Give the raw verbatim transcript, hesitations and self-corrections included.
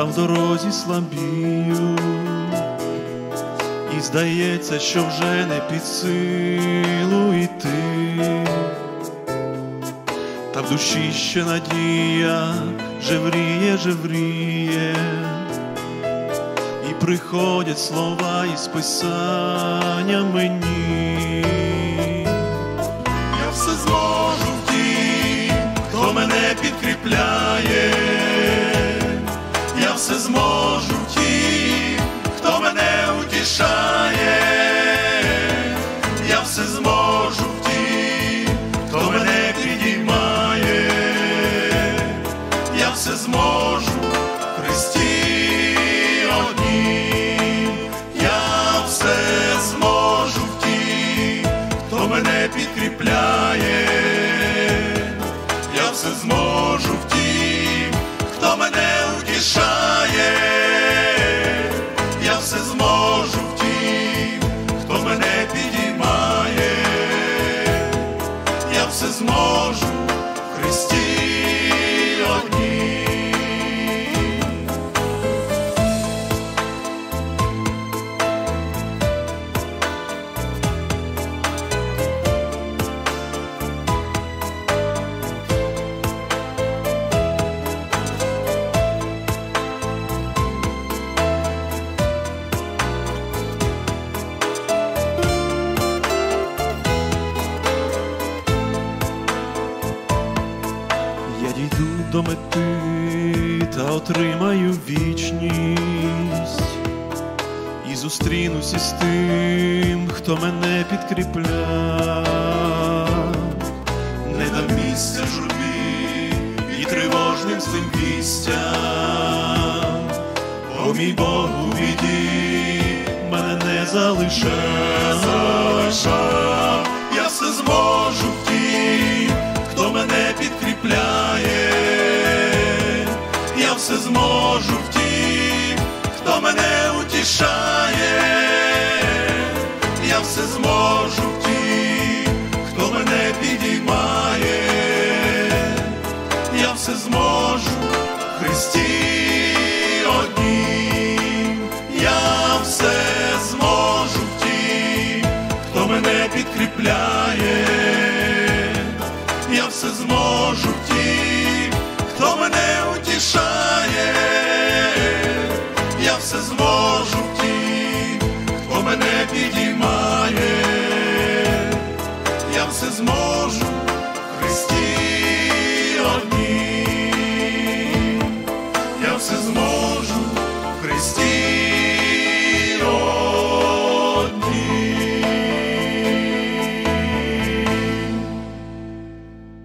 а в дорозі слабію, і здається, що вже не під силу йти, та в душі ще надія жевріє, жевріє, і приходять слова із Писання мені. Я все зможу в тім, хто мене підкріпляє, я все зможу в тім, хто мене утішає, я все зможу в тім, хто мене підіймає, я все зможу в Христі однім, я все зможу в тім, хто мене підкріпляє, я все зможу в тім, хто мене утішає, я все зможу в тім, хто мене підіймає, я все зможу в Христі однім. Я дійду до мети та отримаю вічність, і зустрінусь із тим, хто мене підкріпляє. Не дам місця журбі і тривожним злим вістям, о мій Бог у біді мене не залишай. Я все зможу в тім, хто мене підкріпляє, я все зможу в тім, хто мене утішає, я все зможу в тім, хто мене підіймає, я все зможу в Христі однім, я все зможу в тім, хто мене підкріпляє, я все зможу в тім, хто мене утішає, я все зможу